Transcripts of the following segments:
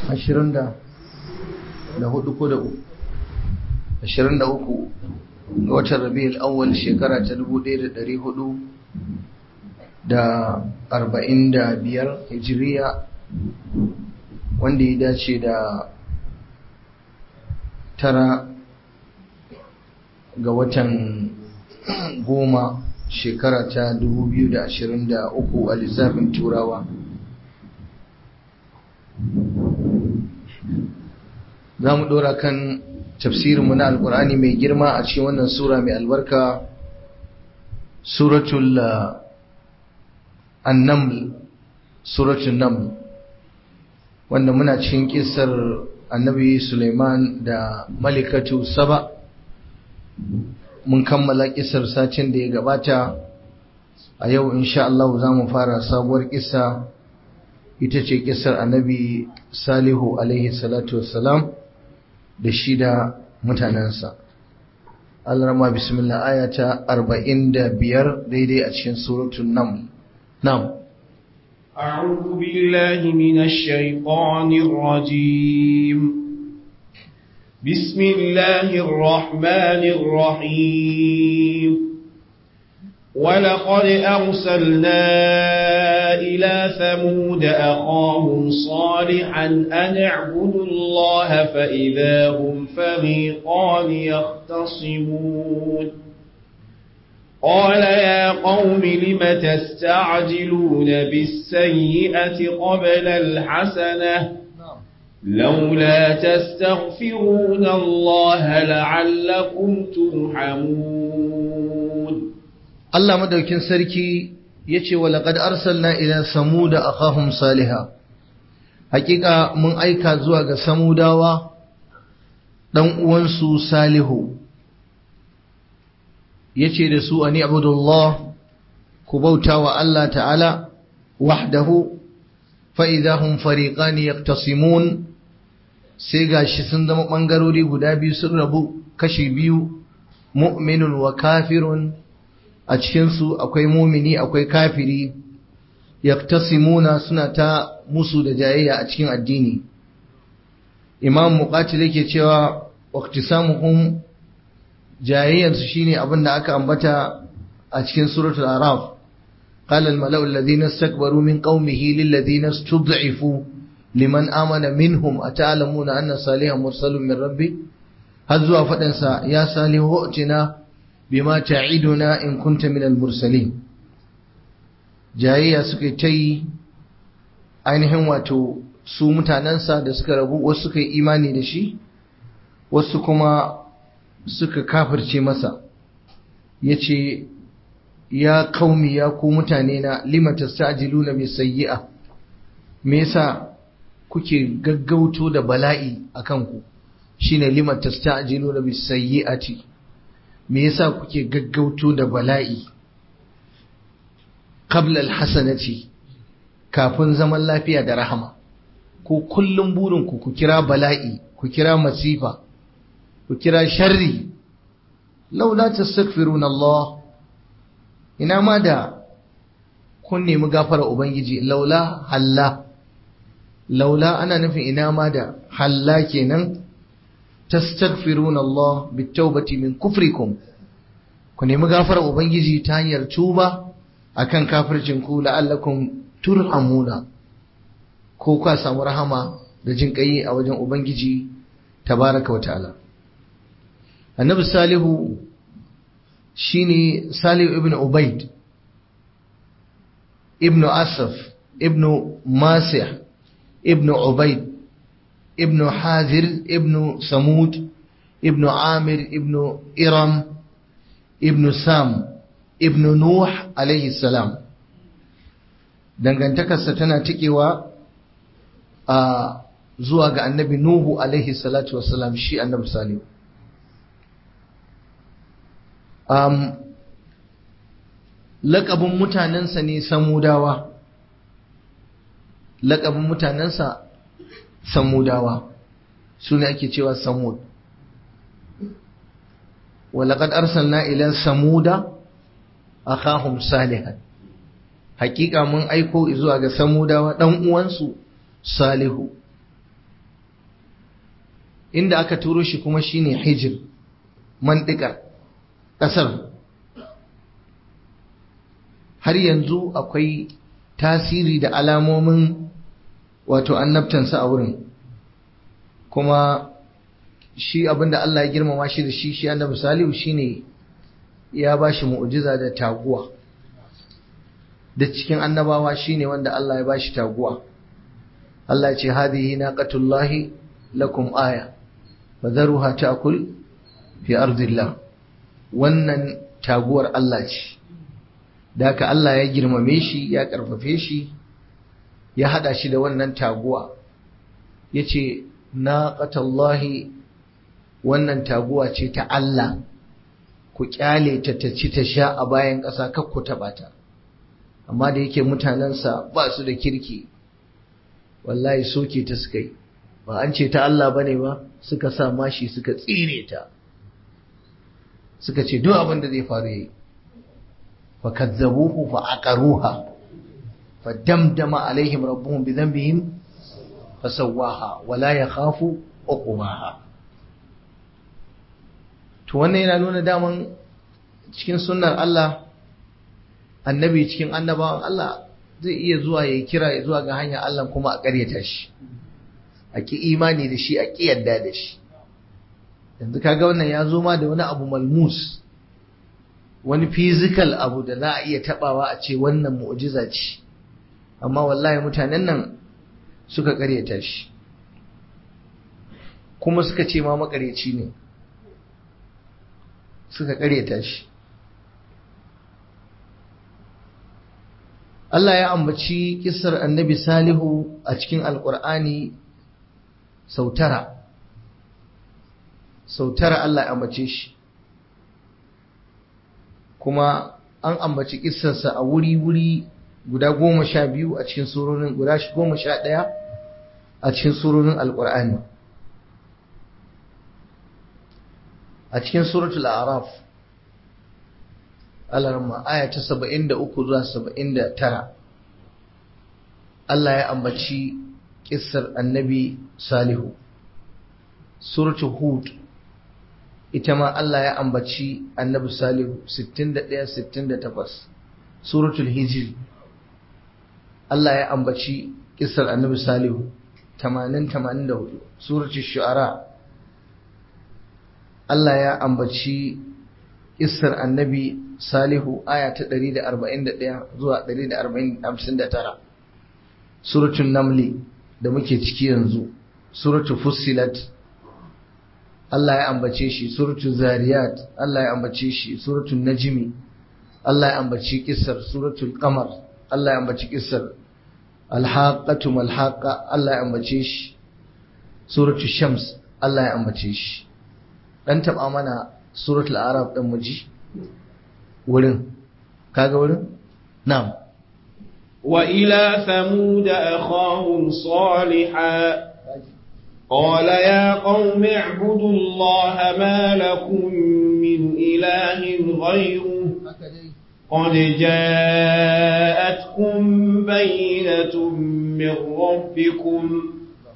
24 ko da 23 ga watan Rabiul Awwal shekara ta 1445 Hijriya, wanda ya dace da 9 ga watan 10 shekara ta 2023 a lissafin Turawa. Za mu ɗora kan tafsirinmu na Alƙur'ani mai girma a cikin wannan sura mai albarka, suratul An-Naml, wanda muna cikin kissar Annabi Sulaiman da Malikatu Saba. Mun kammala kissar satin da ya gabata. A yau insha Allah za mu fara sabuwar kissa, ita ce kissar Annabi Salihu alaihi salatu wassalam da shi da mutanensa. Allah rama bismillah, ayata 45 daidai a cikin suratul Naml. Na'am. أعوذ بالله من الشيطان الرجيم. بسم الله الرحمن الرحيم. ولقد أرسلنا إلى ثمود أخاهم صالحا أن اعبدوا الله فإذا هم فريقان يختصمون. قال يا قوم لم تستعجلون بالسيئة قبل الحسنة لولا تستغفرون الله لعلكم ترحمون. Allah madaukin sarki yace wa laqad arsalna ila samuda akhahum saliha, hakika mun aika zuwa ga samudawa dan uwansu salihu. Yace da su ani abudullah, ku bauta wa Allah ta'ala wahdahu, fa idahum fariqan yaqtasimun. Sai gashi sun zama bangarori guda biyu, sun rabu kashi biyu, mu'minun wa kafirun. A cikinsu akwai mumini akwai kafiri, yaktasimuna, suna ta musu da jayayya a cikin addini. Imam Muqatil yake cewa waqtisamuhum, jayayyansu shine abin da aka ambata a cikin suratul Araf. Qala al-mala'u alladhina istakbaru min qaumihi lil ladhina istud'ifu liman amana minhum ata'lamuna anna salihan mursalun min rabbi, har zuwa faɗinsa ya salihu utina bima ta'iduna in kunta minal mursalin. Jayayya suka ta yi, ainihin wato su mutanensa da suka rabu, wasu suka yi imani da shi, wasu kuma suka kafirce masa. Yace ya qaumi, ya ku mutane na, lima tastajiluna bis sayyi'a, me yasa kuke gaggauto da bala'i akan ku? Shine lima tastajiluna bis sayyi'ati, me yasa kuke gaggauto da bala'i qabla alhasanati, kafin zaman lafiya da rahama? Ko kullum burin ku kira bala'i, ku kira masifa, ku kira sharri. Laula tastaghfiruna Allah, ina ma da kun nemi gafara ubangiji. Laula halla, laula ana nufin ina ma da, halla kenan. Tastaghfiruna Allah bitawbati min kufrikum, ku nemi gafarar ubangiji ta hanyar tuba akan kafircin ku, la'allakum turhamuna, ko ka samu rahama da jin kai a wajen ubangiji tabaraka wa ta'ala. Annabi Salihu shine Salihu ibn Ubayd ibn Asaf ibn Masih ibn Ubayd ابن حاذر ابن ثمود ابن عامر ابن إرم ابن سام ابن نوح عليه السلام. dangantakarsa tana tikewa a zuwa ga annabi Nuhu alaihi salatu wassalam, shi annabi Salihu. Laƙabin mutanensa ne Samudawa, laƙabin mutanensa Samudawa su ne ake cewa Samud. Walaƙad arsalna ila Samuda akhahum salihan, hakika mun aiko zuwa ga Samudawa dan uwansu Salihu. inda aka turo shi kuma shine Hijr, mandikar ƙasar. Har yanzu akwai tasiri da alamomin wato annabtansa a wurin, kuma shi abinda Allah ya girmama shi da shi annabi Salihu shine ya bashi mu'jiza da taguwa. Da cikin annabawa shine wanda Allah ya bashi taguwa. Allah ya ce hadhihi naqatullahi lakum aya fadharuha ta'kul fi ardillah. Wannan taguwar Allah ce, da haka Allah ya girmame shi, ya karfafe shi, ya hada shi da wannan taguwa. Yace naqatullahi, wannan taguwa ce ta Allah, ku kyale ta ci ta sha a bayan ƙasa, kar ku taɓa ta. Amma da yake mutanensa ba su da kirki, wallahi soke ta suka yi. Ba an ce ta Allah bane ba, suka sa mashi suka tsire ta, suka ce duk abin da zai faru yayi. Fa kazzabuhu fa aqaruha fa damdama alaihim rabbuhum bi dhanbihim fa sawwaha wa la yakhafu uqbaha. To wannan yana nuna daman cikin sunnar Allah, annabi cikin annabawan Allah zai iya zuwa ya kira zuwa ga hanyar Allah kuma a ƙaryata shi, a ki imani da shi, a ki yadda da shi. Yanzu kaga wannan ya zo ma da wani abu malmus, wani physical abu da za a iya tabawa a ce wannan mu'jiza ce, amma wallahi mutanen nan suka ƙaryata shi kuma suka ce ma makareci ne, suka ƙaryata shi. Allah ya ambaci kissar annabi Salihu a cikin Alƙur'ani sau tara Allah ya ambace shi, kuma an ambaci kissarsa a wuri-wuri guda 12 a cikin surorin, guda 11 a cikin surorin Alƙur'ani. A cikin suratul A'raf Al-Rahman aya ta 73 zuwa 79 Allah ya ambaci kissar annabi Salihu. Suratul Hud ita ma Allah ya ambaci annabi Salihu 61-68. Suratul Hijr Allah ya ambaci kissar annabi Salihu 80-84. Suratul Shu'ara Allah ya ambaci kissar annabi Salihu aya ta 141 zuwa 159. Suratul Namli da muke ciki yanzu. Suratul Fussilat Allah ya ambace shi. Suratul Zariyat Allah ya ambace shi. Suratul Najmi Allah ya ambaci kissar. Suratul Qamar Allah ya ambaci kissar. Al-Haqqatu mal-Haqqa Allah ya ambace shi. Suratul Shams Allah ya ambace shi. Dan taba mana suratul Araf din muji wurin, kaga wurin? Na'am. Wa ila thamud akhahum salihan qala ya qaumi i'budu allaha ma lakum min ilahin ghayruhu qad ja'atkum bayyinatun min rabbikum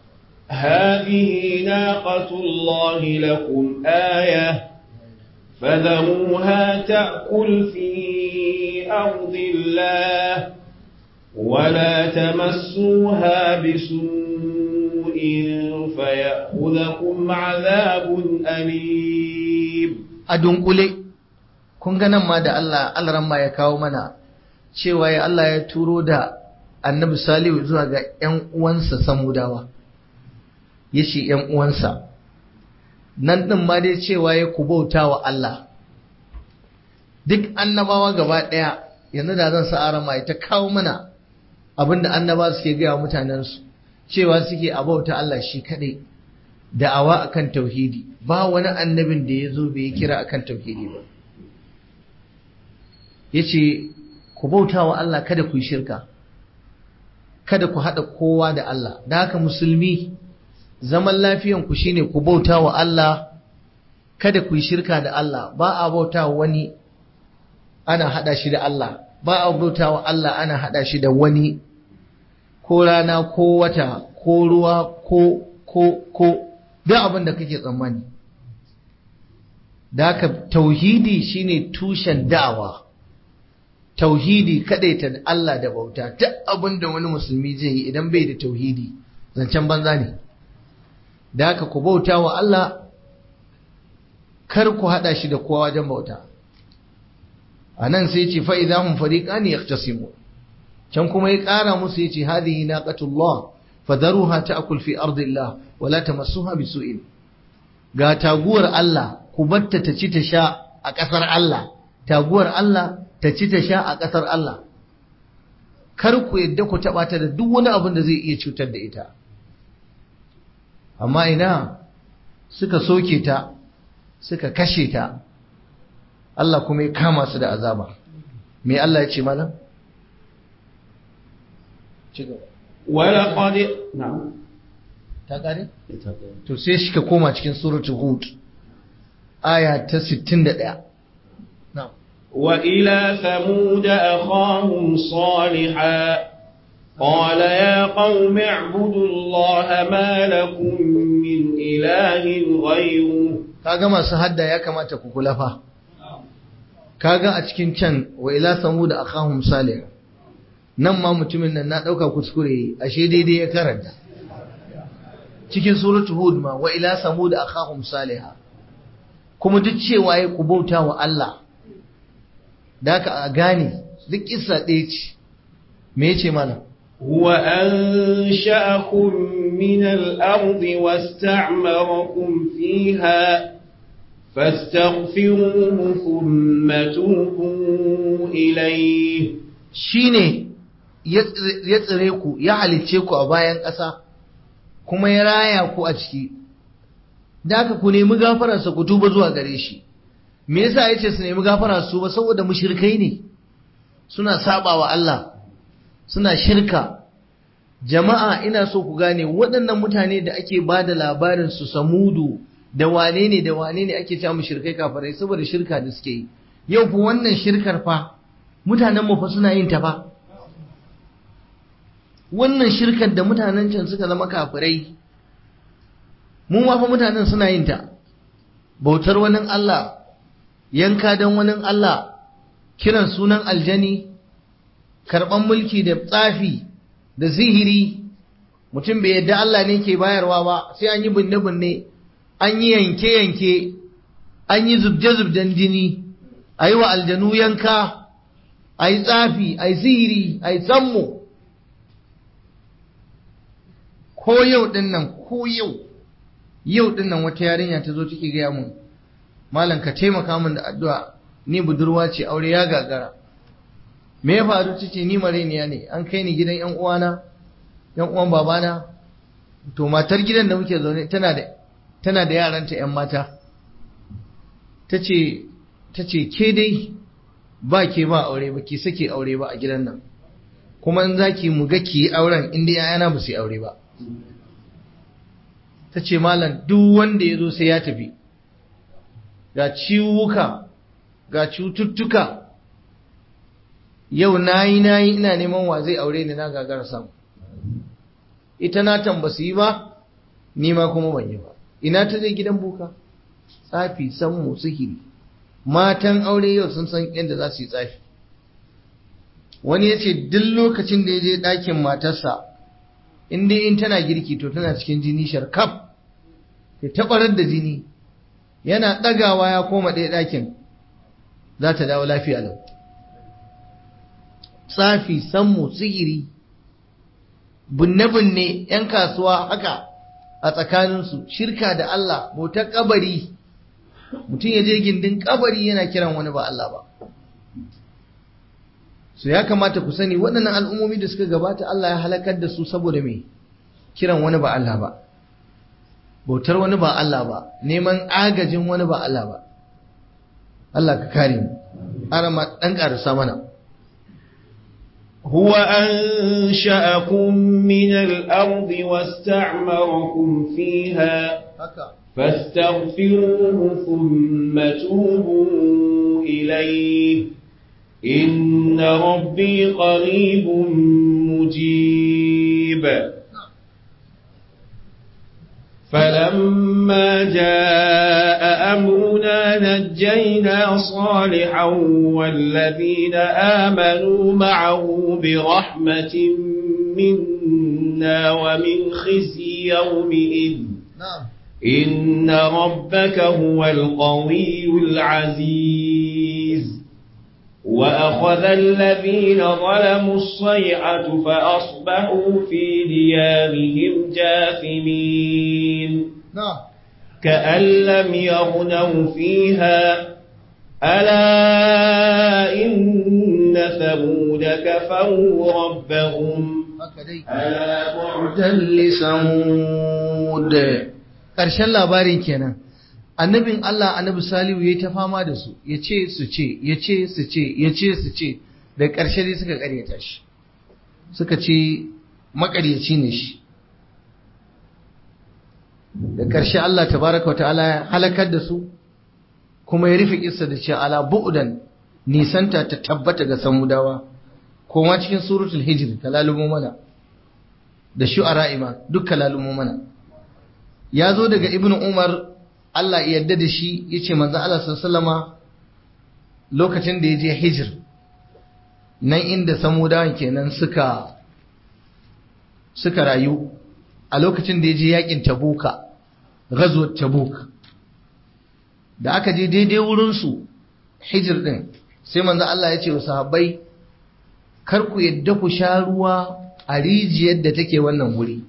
هذه ناقة الله لكم آية فذروها تأكل في أرض الله ولا تمسوها بسوء فيأخذكم عذاب أليم. أدنقلي kun ga nan ma da Allah ramma ya kawo mana cewa ya Allah ya turo da annabi Salihu zuwa ga ƴan uwansa Samudawa, yace ƴan uwansa nan din ma dai cewa ya ku bauta wa Allah. Duk annabawa gaba daya yanzu da zan sa arama ta kawo mana abinda annaba suke gaya mutanen su, cewa suke a bauta Allah shi kadai, da'awa akan tauhidi. Ba wani annabin da ya zo bai kira akan tauhidi ba. Yace ku bauta wa Allah, kada ku yi shirka, kada ku hada kowa da Allah. Da haka musulmi zaman lafiyanku shine ku bauta wa Allah, kada ku yi shirka da Allah. Ba a bauta wa wani ana hada shi da Allah, ba a bauta wa Allah ana hada shi da wani, ko rana ko wata ko ruwa ko duk abin da kake tsammani. Da haka tauhidi shine tushen da'awa. Tauhidi kadaita Allah da bauta. Duk abin da wani musulmi zai yi idan bai da tauhidi zancen banza ne. Da haka ku bauta wa Allah, kar ku hada shi da kowa wajen bauta. Anan sai ce fa idahum fariqan yaqtasimu. Can kuma ya kara musu yace hadhihi naqatullah fadaruha ta'kul fi ardillah wala tamassuha bisu'in. Ga taguwar Allah ku batta ta ci ta sha a ƙasar Allah. Taguwar Allah ta ci ta sha a ƙasar Allah. Kar ku yadda ku taɓa ta da duk wani abin da zai iya cutar da ita. Amma ina suka soke ta, suka kashe ta, Allah kuma ya kama su da azaba. Me Allah ya ce mana? Ci gaba. ولقد نعم Ta ƙare? To sai shi ka koma cikin suratul Hud, aya ta 61. Na'am. وإلى ثمود أخاهم صالحا قال يا قوم اعبدوا الله ما لكم من إله غيره. Kaga masu hadda ya kamata ku kula fa. Kaga a cikin can wa ila samud akhahum salih. Nan ma mutumin nan na dauka kuskure ashe daidai ya karanta. Cikin suratul Hud ma wa ila samud akhahum salih. Kuma duk cewa ya ku bauta wa Allah. Da ka a gane duk kissa ɗaya ce. Me yace mana? هو أنشأكم من الأرض واستعمركم فيها فاستغفروه ثم توبوا إليه. Shine ya tsire ku, ya halicce ku a bayan ƙasa, kuma ya raya ku a ciki. Da haka ku nemi gafararsa ku tuba zuwa gare shi. Me yasa yace su nemi gafara su ba? Saboda mushrikai ne. Suna sabawa Allah. Suna shirka. Jama'a ina so ku gane waɗannan mutane da ake ba da labarin su Samudu da wane ne ake cewa mushrikai kafirai saboda shirka da suke yi. Yau fa wannan shirkar fa mutanen mu fa suna yin ta fa. Wannan shirkar da mutanen can suka zama kafirai mu ma fa mutanen suna yin ta. Bautar wani Allah, yanka dan wani Allah, kiran sunan aljani, karɓan mulki da tsafi da sihiri. Mutum bai yadda Allah ne ke bayarwa ba, sai an yi binne-binne, an yi yanke-yanke, an yi zubje-zubden jini, a yi wa aljanu yanka, a yi tsafi, a yi sihiri, a yi sammo. Ko yau ɗin nan wata yarinya ta zo take gaya mun, malam ka taimaka min da addu'a, ni budurwa ce, aure ya gagara. Me ya faru? Tace ni mareniya ne, an kai ni gidan yan uwana, yan uwan babana. To matar gidan da muke zaune tana da yaranta yan mata. Tace ke dai ba ke ba aure ba, ki sake aure ba a gidan nan. Kuma in zaki mu ga ki auren inda yayana ba su yi aure ba. Tace malam duk wanda ya zo sai ya tafi. Ga ciwuka, ga cututtuka. Yau nayi ina neman wa zai aure ni na gagara samu. Ita na tambasu yi ba, ni ma kuma ban yi ba. Ina ta je gidan buka? Tsafi, sammu, sihiri. Matan aure yau sun san yadda za su yi tsafi. Wani ya ce duk lokacin da ya je ɗakin matarsa, in dai in tana girki to tana cikin jini sharkaf, ta taɓarar da jini, yana ɗagawa ya koma ɗaya ɗakin, za ta dawo lafiya lau. Tsafi, sammu, sihiri, binne-binne, ‘yan kasuwa haka a tsakaninsu, shirka da Allah, bautar kabari, mutum ya je gindin kabari yana kiran wani ba Allah ba. So ya kamata ku sani waɗannan al'ummomi da suka gabata Allah ya halakar da su saboda me kiran wani ba Allah ba, bautar wani ba Allah ba, neman agajin wani ba Allah ba. Allah ka kare mu. Arama ɗan ƙarasa mana. هو أنشأكم من الأرض واستعمركم فيها فاستغفروه ثم توبوا إليه إن ربي قريب مجيب فلما جاء أمرنا نجينا صالحا والذين آمنوا معه برحمة منا ومن خزي يومئذ إن ربك هو القوي العزيز وأخذ الذين ظلموا الصيحة فأصبحوا في ديارهم جاثمين كأن لم يغنوا فيها ألا إن ثمود كفروا ربهم ألا بعدا لثمود. ƙarshen labarin kenan. Annabin Allah annabi Salihu yayi ta fama da su, yace su ce, yace su ce, yace su ce, da ƙarshe dai suka ƙaryata shi. Suka ce maƙaryaci ne shi. Da ƙarshe Allah tabaraka wa ta'ala ya halakar da su kuma ya rufe kissa da cewa ala bu'dan nisanta ta tabbata ga samudawa. Koma cikin suratul hijr kalalumo mana da shu'ara ma duk kalalumo mana. Ya zo daga Ibn Umar Allah ya yarda da shi yace manzo Allah sallallahu lokacin da ya je hijr nan inda samudawan kenan suka rayu a lokacin da ya je yakin tabuka ghazwat tabuk da aka je daidai wurin su hijr din sai manzo Allah ya ce wa sahabbai kar ku yadda ku sha ruwa a rijiyar da take wannan wuri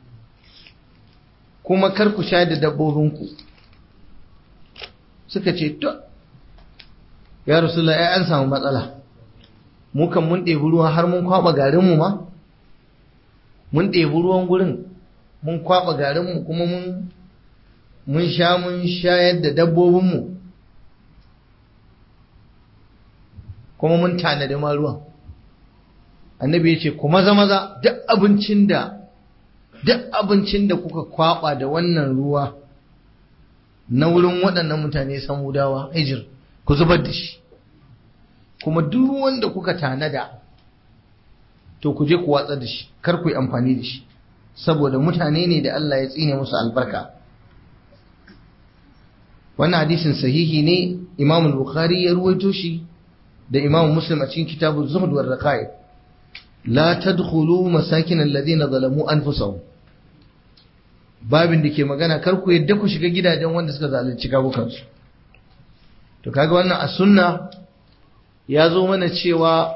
kuma kar ku sha da dabbobinku suka ce to ya rasulullah ai an samu matsala mu kan mun ɗebi ruwa har mun kwaba garinmu ma mun ɗebi ruwan gurin mun kwaba garinmu kuma mun shayar da dabbobinmu kuma mun tanadi ma ruwan annabi ya ce ku maza duk abincin da kuka kwaba da wannan ruwa na wurin waɗannan mutane samudawa hijir ku zubar da shi kuma duk ruwan da kuka tanada to ku je ku watsa da shi kar ku yi amfani da shi saboda mutane ne da Allah ya tsine musu albarka wannan hadisin sahihi ne Imam al-Bukhari ya ruwaito shi da Imam Muslim a cikin kitabuz Zuhd war Raqaiq la tadkhulu masakin alladhina zalamu anfusahum babin da ke magana kar ku yadda ku shiga gidajen wanda suka zalunci kawukansu to kaga wannan a sunna ya zo mana cewa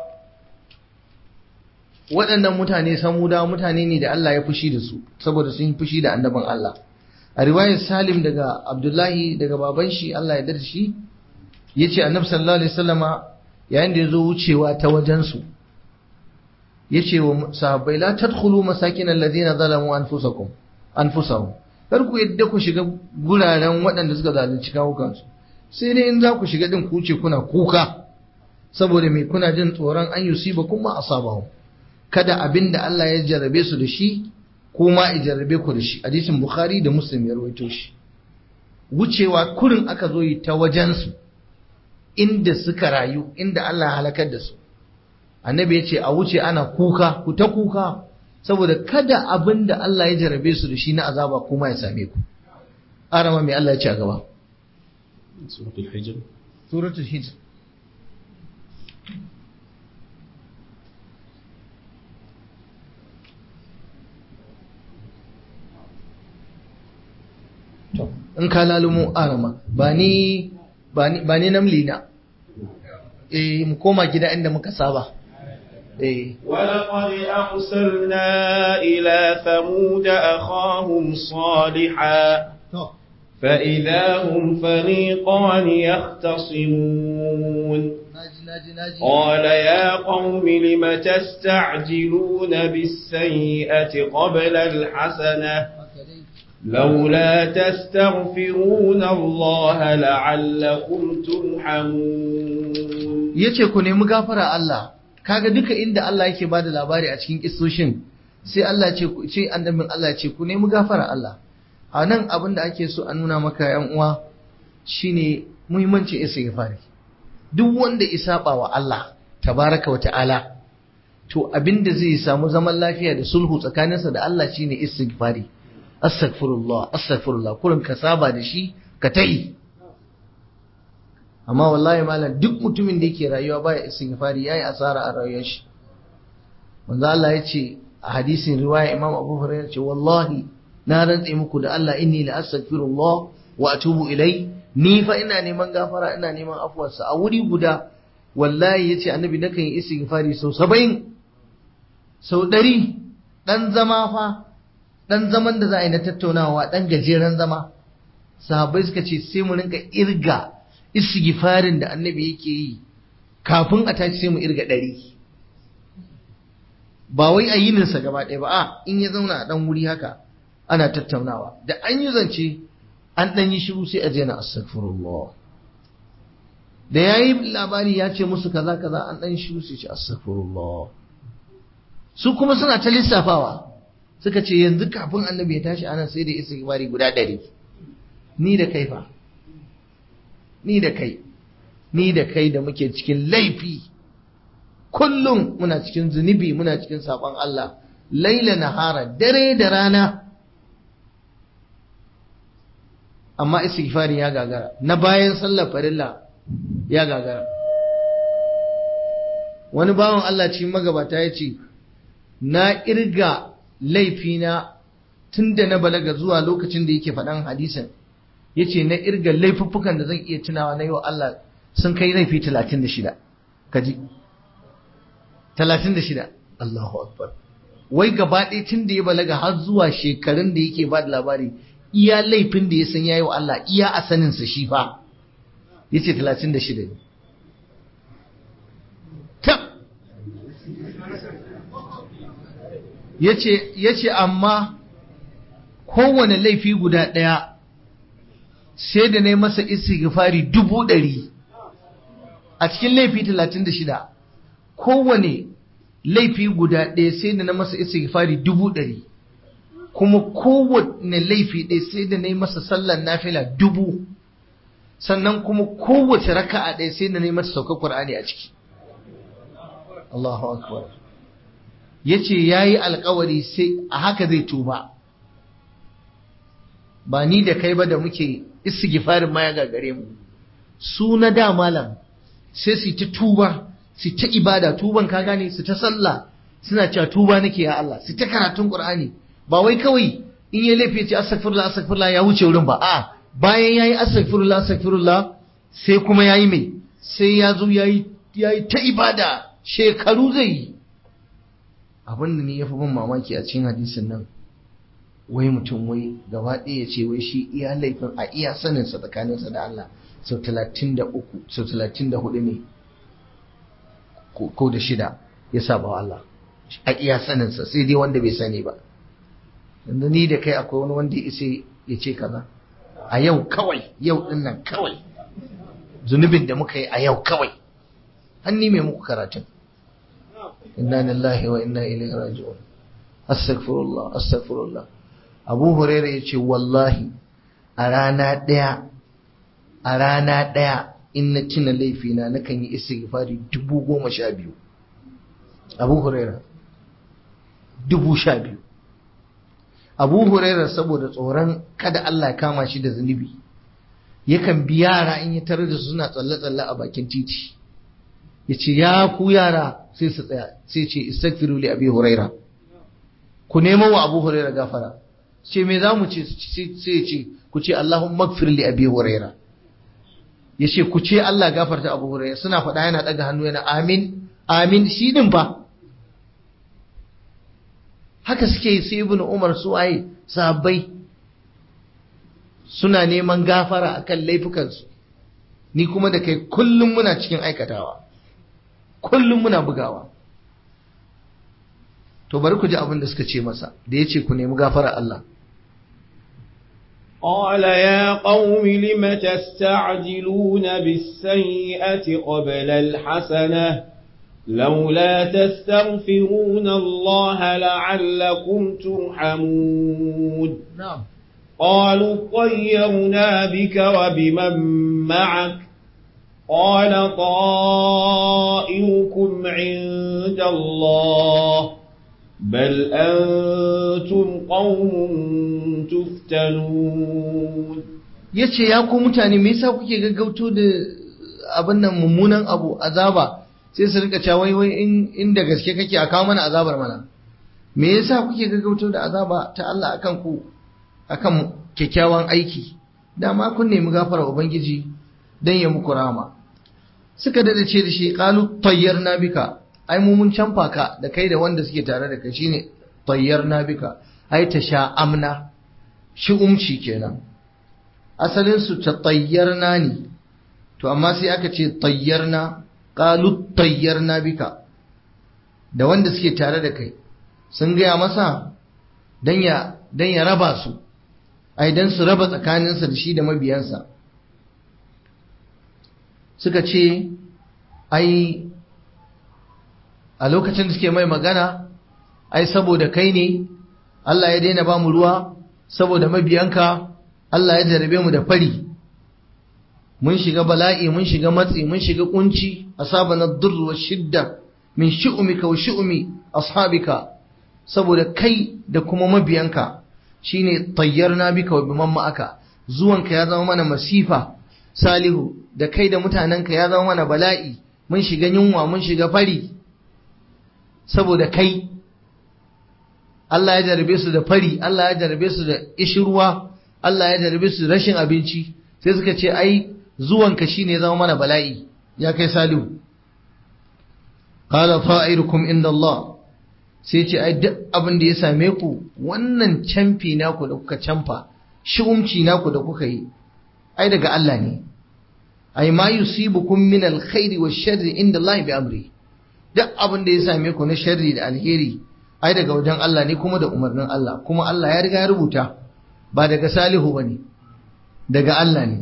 waɗannan mutane samuda mutane ne da Allah ya fushi da su saboda sun yi fushi da annaban Allah a riwayar Salim daga Abdullahi daga baban shi Allah ya yarda shi yace annabi sallallahu alaihi wasallama yayin da yazo wucewa ta wajen su yace wa sahabbai la tadkhulu masakin alladhina zalamu anfusahum kar ku yadda ku shiga guraren waɗanda suka zalunci kawukansu sai dai in za ku shiga din ku ce kuna kuka saboda me kuna jin tsoron an yusiba kuma asabahu kada abinda Allah ya jarrabe su da shi kuma ya jarrabe ku da shi hadisin Bukhari da Muslim ya rawaito shi wucewa kurin aka zo yi ta wajen su inda suka rayu inda Allah ya halakar da su annabi ya ce a wuce ana kuka ku ta kuka saboda kada abin da Allah ya jarabe su da shi na azaba kuma ya same ku arama mai Allah ya ce a gaba suratul hijr in ka lalumo arama ba ni namli na mu koma gida inda muka saba ولقد أرسلنا إلى ثمود أخاهم صالحا فإذا هم فريقان يختصمون قال يا قوم لم تستعجلون بالسيئة قبل الحسنة لولا تستغفرون الله لعلكم ترحمون yace ku nemi gafara Allah kaga duka inda Allah yake bada labari a cikin kissoshin sai Allah ce annabin Allah ce ku nemi gafara Allah a nan abin da ake so a nuna maka yan uwa shine muhimmancin istighfari duk wanda isaba wa Allah tabaraka wa ta'ala to abinda zai samu zaman lafiya da sulhu tsakaninsa da Allah shine istighfari astaghfirullah astaghfirullah kullum ka saba da shi ka tayi. Amma wallahi malam duk mutumin da yake rayuwa baya istighfari yayi asara a rayuwar shi. Manzo Allah ya ce a hadisin riwaya Imam Abu Hurairah ce wallahi na rantse muku da Allah inni la astaghfirullah wa atubu ilai, ni fa ina neman gafara ina neman afuwarsa a wuri guda. Wallahi yace annabi nakan yi istighfari sau 70 sau 100. dan zama fa dan zaman da za a yi na tattaunawa dan gajeren zama, sahabbai suka ce sai mu rinka irga istighfarin da annabi yake yi kafin a tashi sai mu irga 100. Ba wai a yininsa gaba ɗaya ba, a in ya zauna a ɗan wuri haka ana tattaunawa da an yi zance an ɗan yi shiru sai a je na astaghfirullah. Da ya yi labari ya ce musu kaza kaza an ɗan shiru sai ce astaghfirullah. Su kuma suna ta lissafawa suka ce yanzu kafin annabi ya tashi ana sai da istighfari guda 100. Ni da kai fa, ni da kai da muke cikin laifi kullum muna cikin zunubi muna cikin saɓon Allah laila nahara dare da rana, amma istighfari ya gagara, na bayan sallar farilla ya gagara. Wani bawan Allah cikin magabata ya ce na irga laifina tun da na balaga zuwa lokacin da yake faɗan hadisin, ya ce na irga laifuffukan da zan iya tunawa na yi wa Allah sun kai laifi 36. Kaji 36. Allahu Akbar. Wai gaba ɗaya tun da ya balaga har zuwa shekarun da yake ba da labari iya laifin da ya san yayi wa Allah iya a saninsa shi fa yace 36 ne. Yace amma kowane laifi guda ɗaya sai da na yi masa istighfari 100,000 a cikin laifi 36. Kowane laifi guda ɗaya sai da na masa istighfari 100,000, kuma kowane laifi ɗaya sai da na yi masa sallar nafila 1000, sannan kuma kowace raka'a ɗaya sai da na yi masa saukar Qur'ani a ciki. Allahu Akbar. Yace yayi alƙawari sai a haka zai tuba. Ba ni da kai ba da muke istighfarin ma ya gagare mu. Su na da malam sai su ta tuba, su ta ibada, tuban ka gane, su ta sallah suna cewa tuba nake ya Allah, su ta karatun Qur'ani. Ba wai kawai in yayi laifi ya ce astaghfirullah astaghfirullah ya wuce wurin ba, a bayan yayi astaghfirullah astaghfirullah sai kuma yayi mai, sai ya zo yayi ta ibada shekaru zai yi. Abin da ne yafi ban mamaki a cikin hadisin nan, wai mutum wai gaba ɗaya ya ce wai shi iya laifin a iya saninsa tsakaninsa da Allah sau 33 sau 34 ne ko da 6 ya saba wa Allah a iya saninsa, sai dai wanda bai sani ba. Yanzu ni da kai akwai wani wanda ya ce kaza a yau kawai, yau din nan kawai zunubin da muka yi a yau kawai, hanni mai muku karatun inna lillahi wa inna ilaihi raji'un. Astaghfirullah astaghfirullah. Abu Hurairah ya ce wallahi a rana ɗaya in na tuna laifina nakan yi istighfari 12,000. Abu Hurairah 12,000. Abu Hurairah saboda tsoron kada Allah ya kama shi da zunubi yakan bi yara in ya tarar da su suna tsalle-tsalle a bakin titi, ya ce ya ku yara, sai su tsaya sai ce istaghfiru li Abi Hurairah, ku nemo wa Abu Hurairah gafara. Ce me za mu ce, sai ce ku ce Allahumma gfir li Abi Hurairah. Ya ce ku ce Allah gafarta Abu Hurairah. Suna faɗa yana ɗaga hannu yana amin amin, shi din fa haka suke yi. Sai Ibn Umar su waye sahabbai suna neman gafara akan laifukansu, ni kuma da kai kullum muna cikin aikatawa, kullum muna bugawa. To bari ku ji abin da suka ce masa da yace ku nemi gafara Allah. قال يا قوم لم تستعجلون بالسيئة قبل الحسنة لولا تستغفرون الله لعلكم ترحمون. نعم. قالوا طيرنا بك وبمن معك قال طائركم عند الله بل أنتم قوم تفتنون. yace ya ku mutane me yasa kuke gaggauto da abin nan mummunan abu azaba sai su rika cewa wai in da gaske kake a kawo mana azabar mana. Me yasa kuke gaggauto da azaba ta Allah akan ku akan kyakkyawan aiki? Dama kun nemi gafara ubangiji dan ya muku rahama. Suka dade ce da shi qalu tayyarna bika, ai mu mun canfa ka da kai da wanda suke tare da kai, shine tayyarna bika, ai ta sha amna shi umci kenan. Asalin su ta tayyarna ne, to amma sai aka ce tayyarna, qalu tayyarna bika, da wanda suke tare da kai sun gaya masa dan ya raba su, ai dan su raba tsakaninsa da shi da mabiyansa. Suka ce ai a lokacin da suke mai magana, ai saboda kai ne Allah ya daina ba mu ruwa, saboda mabiyanka Allah ya jarabe mu da fari, mun shiga bala'i, mun shiga matsi, mun shiga kunci, asabana durr wa shidda min shu'umika wa shu'umi ashabika, saboda kai da kuma mabiyanka shine tayyarna bika wa biman ma'aka, zuwanka ya zama mana masifa Salihu, da kai da mutanenka ya zama mana bala'i, mun shiga yunwa, mun shiga fari saboda kai. Allah ya jarabe su da fari, Allah ya jarabe su da ishirwa, Allah ya jarabe su da rashin abinci, sai suka ce ai zuwanka shine ya zama mana bala'i ya kai Salihu. Qala fa'irukum inda Allah, sai ce ai duk abin da ya same ku, wannan camfi naku da kuka camfa, shi'umci naku da kuka yi, ai daga Allah ne. Ai ma yusibukum min alkhairi wash-sharri inda Allah bi amri, duk abin da ya same ku na sharri da alheri ai daga wajen Allah ne, kuma da umarnin Allah, kuma Allah ya riga ya rubuta, ba daga Salihu bane, daga Allah ne.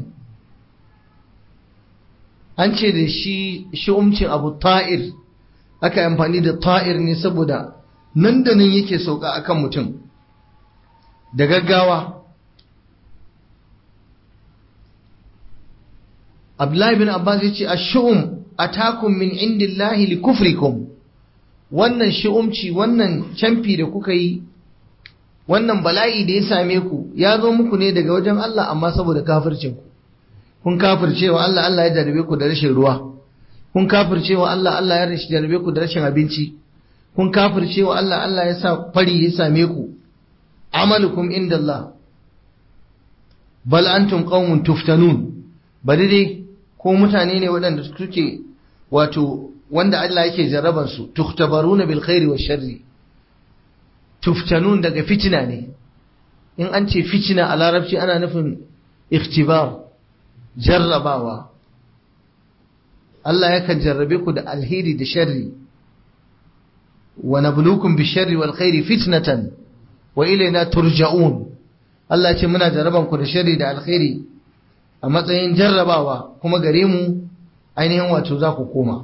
An ce da shi shi'umcin Abu Ta'ir, aka yi amfani da ta'ir ne saboda nan da nan yake sauka akan mutum da gaggawa. Abdullahi bin Abbas ya ce ash-shu'um atakum min indillahi li kufrikum, wannan shi'umci, wannan camfi da kuka yi, wannan bala'i da ya same ku ya zo muku ne daga wajen Allah, amma saboda kafircinku. Kun kafircewa Allah, Allah ya jarabe ku da rashin ruwa. Kun kafircewa Allah, Allah ya jarabe ku da rashin abinci. Kun kafircewa Allah, Allah ya sa fari ya same ku. Amalukum indallah bal antum qaumun tuftanun, bari dai ko mutane ne waɗanda suke wato wanda Allah yake jarraban su. Tukhtabaruna bil khairi wash sharri, tuftanun daga fitina ne. In an ce fitina a larabci ana nufin ikhtibar, jarrabawa. Allah yakan jarrabe ku da alheri da sharri. Wa nabluukum bisharri wal khairi fitnatan wa ilayna turja'un. Allah ya ce muna jarraban ku da sharri da alkhairi a matsayin jarrabawa, kuma gare mu ainihin wato za ku koma.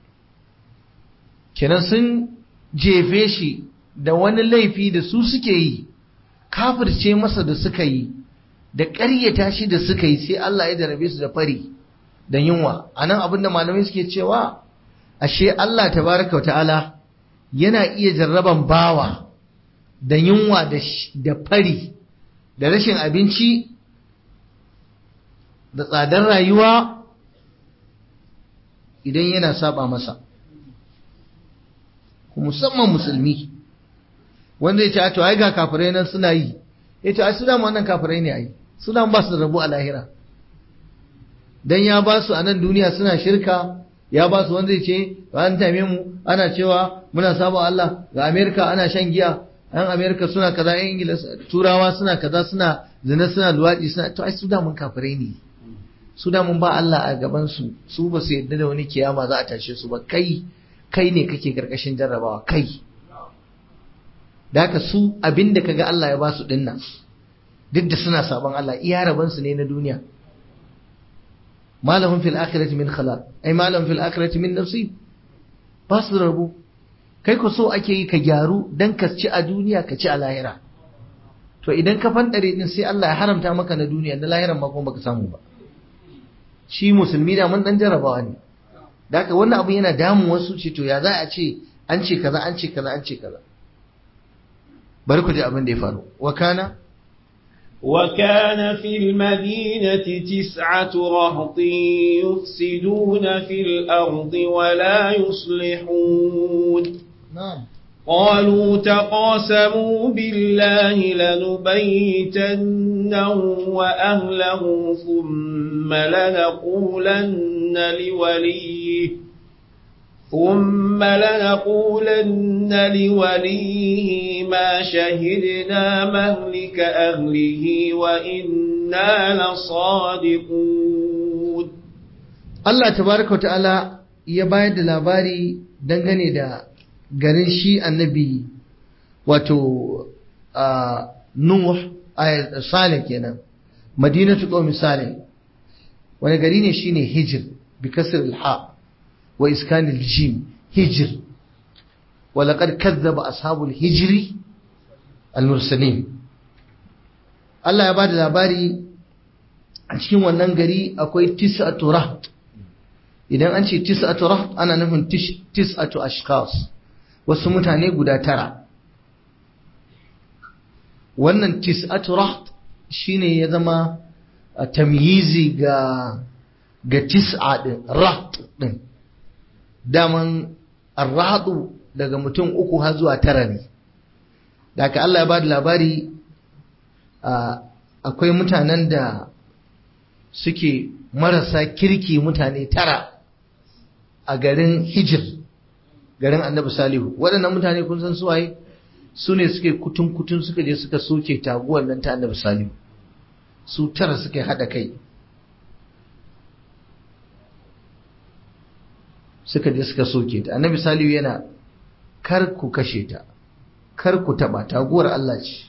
Kenan sun jefe shi da wani laifi da su suke yi, kafirce masa da suka yi, da ƙaryata shi da suka yi, sai Allah ya jarabe su da fari da yunwa. A nan abin da malamai suke cewa, ashe Allah tabaraka wa ta'ala yana iya jarraban bawa da yunwa da fari da rashin abinci da tsadar rayuwa idan yana saba masa, musamman musulmi wanda ya ce to ai ga kafirai nan suna yi, ya ce ai su dama wannan kafirai ne, ai su dama ba su da rabu a lahira, dan ya ba su a nan duniya suna shirka, ya ba su wanda ya ce an tame mu ana cewa muna saba Allah, ga Amerika ana shan giya, yan Amerika suna kaza, yan Ingila turawa suna kaza, suna zina, suna luwaɗi, suna to ai su dama kafirai ne, su dama ba Allah a gaban su, su ba su yadda da wani kiyama za a tashe su ba. Kai ne kake karkashin jarrabawa kai. Da haka su abinda kaga Allah ya ba su dinnan, duk da suna saban Allah, iya raban su ne na duniya. Malahum fil akhirati min khalaq, ai malahum fil akhirati min nasib, ba su rabu. Kai ko so ake yi ka gyaru dan ka ci a duniya ka ci a lahira. To idan ka fandare din sai Allah ya haramta maka na duniya, na lahiran ma kuma baka samu ba. Shi musulmi da mun dan jarrabawa ne. Da haka wannan abu yana damun wasu, ce to ya za a ce an ce kaza an ce kaza an ce kaza. Bari ku ji abin da ya faru. Wa kana وكان في المدينة 9 رهط يفسدون في الأرض ولا يصلحون قالوا تقاسموا بالله لنبيتنه وأهله ثم لنقولن لوليه ما شهدنا مهلك أهله وإنا لصادقون. Allah tabaraka wa ta'ala ya bayar da labari dangane da garin shi annabi wato Nuh Salih kenan, madinatu qaumi Salih. Wani gari ne shine Hijr bi kasr al-ha wa iskan al-jim, Hijr. Wa laqad kazzaba ashabul hijri al-mursalin. Allah ya bada labari a cikin wannan gari akwai 9 raht. Idan an ce 9 raht ana nufin 9 ashkhas, wasu mutane guda 9. Wannan 9 raht shine ya zama tamyizi ga 9 din, raht din. Daman ar-rahdu daga mutum 3 har zuwa 9 ne. Da haka Allah ya bada labari akwai mutanen da suke marasa kirki, mutane 9 a garin Hijr, garin Annabi Salihu. Waɗannan mutane kun san suwaye? Su ne suke kutun suka je suka soke taguwar nan ta Annabi Salihu. Su 9 suka haɗa kai suka je suka soke ta. Annabi Salihu yana, kar ku kashe ta, kar ku taɓa, taguwar Allah ce.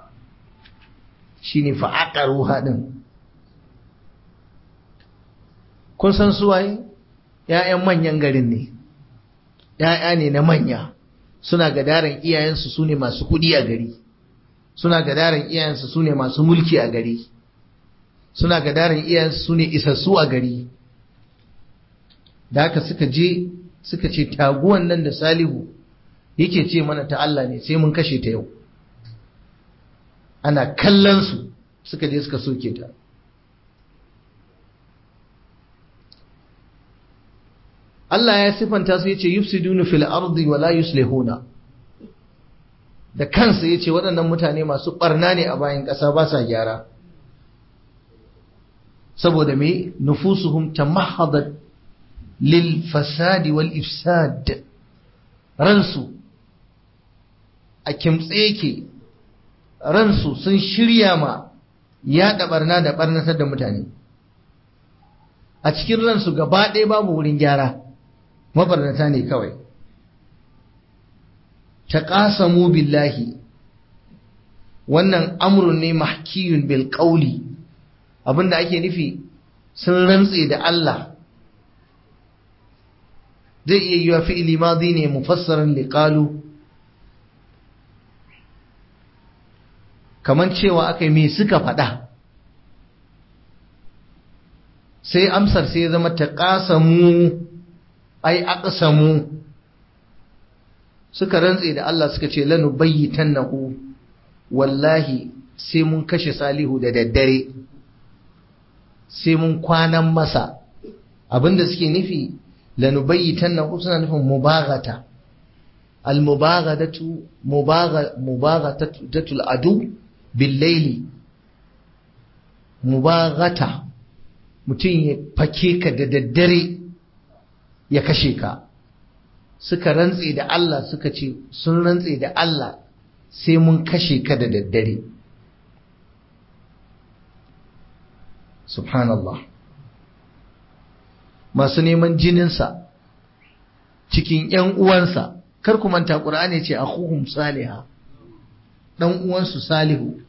Shine fa'aqaruha din. Kun san suwaye? ‘Ya'yan manyan garin ne, ‘ya'ya ne na manya, suna gadaran iyayensu su ne masu kuɗi a gari, suna gadaran iyayensu su ne masu mulki a gari, suna gadaran iyayensu su ne isassu a gari. Da haka suka je suka ce taguwan nan da Salihu yake ce mana ta Allah ne, sai mun kashe ta yau. Ana kallon su suka je suka soke ta. Allah ya sifanta su yace yufsiduna fil ardi wa la yuslihuna. Da kansa yace waɗannan mutane masu barna ne a bayan ƙasa, ba sa gyara. Saboda me? Nufusuhum tamahhadat lil fasadi wal ifsad. Ransu a kimtse yake, ransu sun shirya ma yaɗa barna da barnatar da mutane. A cikin ransu gaba ɗaya babu wurin gyara, mabarnata ne kawai. Taqasamu billahi, wannan amrun ne mahkiyun bil qawli, abinda ake nufi sun rantse da Allah. Zai iya yiwa fi'ili madi ne mufassaran li qalu, kaman cewa akai me suka faɗa, sai amsar sai ya zama taqasamu ai aqsamu, suka rantse da Allah suka ce lanu bayyitannahu, wallahi sai mun kashe Salihu da daddare, sai mun kwanan masa. Abinda suke nufi lanu bayyitannahu suna nufin mubaghata. Al mubaghadatu mubaghatatul adu bil layli, mubaghata mutum ya fake ka da daddare ya kashe ka. Suka rantse da Allah suka ce sun rantse da Allah sai mun kashe ka da daddare. Subhanallah. Masu neman jininsa cikin ‘yan uwansa, kar ku manta ƙur'ani ce akhuhum saliha, ɗan uwansu Salihu.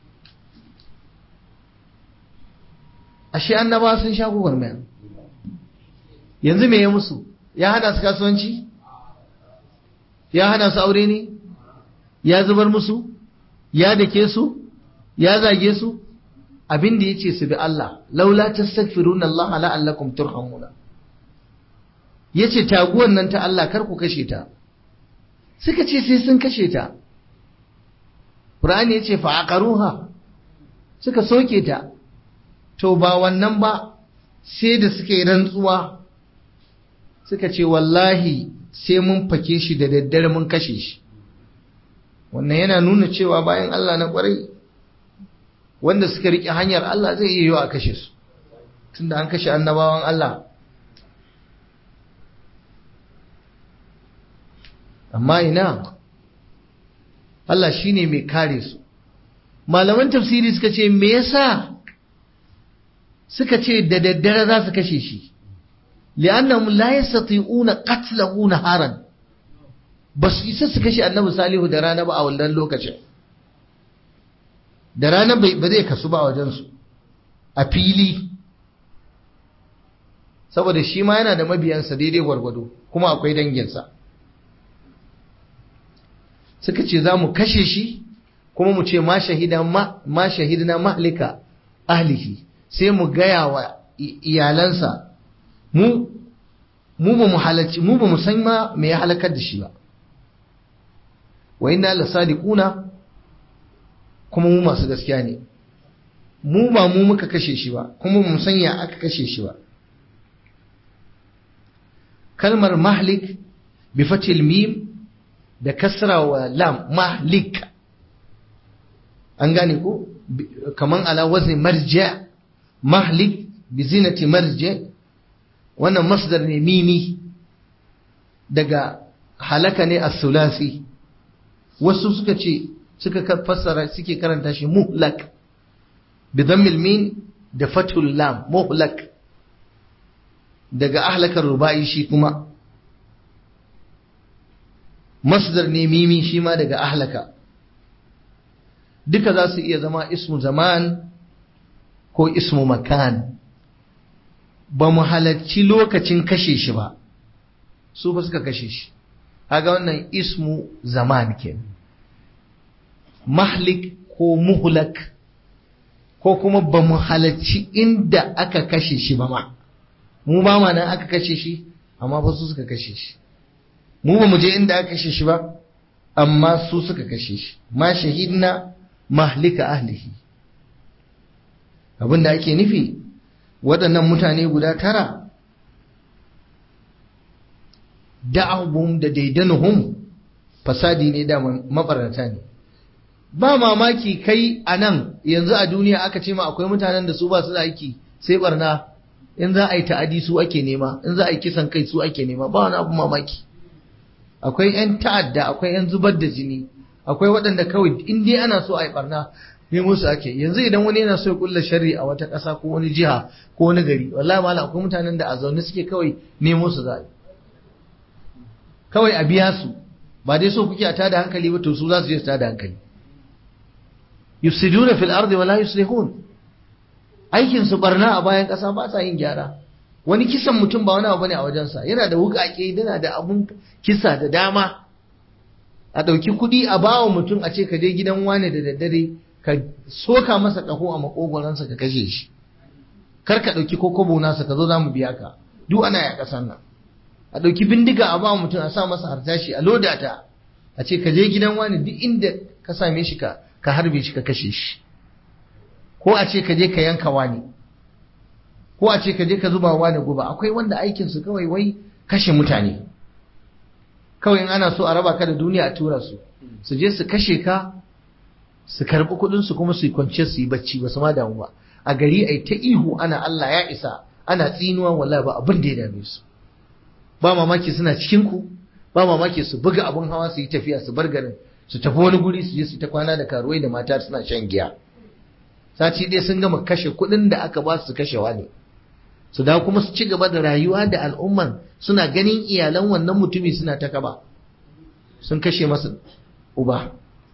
Ashe annaba sun sha gwagwarmaya. Yanzu me ya musu? Ya hana su kasuwanci? Ya hana su aure ne? Ya zubar musu? Ya dake su? Ya zage su? Abin da yace su bi Allah, laula tastaghfiruna Allah la'allakum turhamuna. Yace taguwan nan ta Allah kar ku kashe ta. Suka ce sai sun kashe ta. Qur'ani yace fa aqaruha, suka soke ta. To ba wannan ba, sai da suka yi rantsuwa suka ce wallahi sai mun fake shi da daddare mun kashe shi. Wannan yana nuna cewa bayan Allah na kwarai wanda suka riƙe hanyar Allah zai iya yiwa a kashe su, tunda an kashe annabawan Allah. Amma ina, Allah shine mai kare su. Malaman tafsiri suka ce me yasa suka ce da daddare za su kashe shi, li'annahum la yastati'una qatlahu naharan, basu isa su kashe annabi Salihu da rana ba a wannan lokacin. Da rana ba zai kasu ba wajen su a fili, saboda shi ma yana da mabiyansa daidai gwargwado kuma akwai danginsa. Suka ce za mu kashe shi kuma mu ce ma shahidna mahlika ahlihi, sai mu gaya wa iyalansa mu ba mu halarci, mu ba mu san ma me ya halakar da shi ba, wa inna lasadiquna, kuma mu masu gaskiya ne, mu ba mu muka kashe shi ba kuma mu san ya aka kashe shi ba. Kalmar mahlik bi fatil mim da kasra wa lam, mahlik, an gane ko kaman ala wazni marja, mahlik bi zinati marja, wannan masdar ne mimi daga halaka ne as-sulasi. Wasu suka ce suka fassara suke karanta shi muhlak bi dhammil mim da fathul lam, muhlak daga ahlakar rubai, shi kuma masdar ne mimi shi ma daga ahlaka. Duka za su iya zama ismu zaman ko ismu makan. Ba mu halarci lokacin kashe shi ba, su ba suka kashe shi. Haga wannan ismu zaman ke. Mahlik ko muhlak, ko kuma ba mu halarci inda aka kashe shi ba ma. Mu ba ma nan aka kashe shi, amma ba su suka kashe shi. Mu ba mu je inda aka kashe shi ba, amma su suka kashe shi. Ma shahidna mahlika ahlihi. Abinda ake nufi, waɗannan mutane guda 9, da'ahum da daidanuhum fasadi ne da mabarata ne. Ba mamaki kai a nan yanzu a duniya aka ce ma akwai mutanen da su ba su da aiki sai barna, in za a yi ta'adi su ake nema, in za a yi kisan kai su ake nema, ba wani abu mamaki. Akwai 'yan ta'adda, akwai 'yan zubar da jini, akwai waɗanda kawai in dai ana so a yi barna nemo su ake. Yanzu idan wani yana so ya kulla sharri a wata ƙasa ko wani jiha ko wani gari, wallahi malam akwai mutanen da a zaune suke kawai nemo su za kawai a biya su, ba dai so kuke a tada hankali ba, to su za su je su tada hankali. Yufsiduna fil ardi wa la yuslihun, aikin su barna a bayan ƙasa, ba sa yin gyara. Wani kisan mutum ba wani abu bane a wajensa, yana da wuƙaƙe, yana da abun kisa da dama. A ɗauki kuɗi a bawa mutum a ce ka je gidan wane da daddare ka soka masa ƙaho a makogoransa ka kashe shi, kar ka ɗauki kokobo nasa ka zo za mu biya ka. Duk ana ya ƙasar nan. A ɗauki bindiga a bawa mutum a sa masa harsashi a loda ta, a ce ka je gidan wane, duk inda ka same shi ka harbe shi ka kashe shi, ko a ce ka je ka yanka wani, ko a ce ka je ka zuba wani guba. Akwai wanda aikinsu kawai wai kashe mutane, kawai in ana so a raba ka da duniya a tura su je su kashe ka, su karɓi kuɗinsu kuma su yi kwance su yi bacci, ba su ma damu ba. A gari ai ta ihu ana Allah ya isa, ana tsinuwa, wallahi ba abin da ya dame su. Ba mamaki suna cikin ku, ba mamaki su buga abin hawa su yi tafiya su bar garin, su tafi wani guri su je su ta kwana da karuwai da mata suna shan giya. Sati ɗaya sun gama kashe kuɗin da aka ba su kashewa ne, su dawo kuma su ci gaba da rayuwa da al'umman, suna ganin iyalan wannan mutumi suna ta kaba, sun kashe masa uba.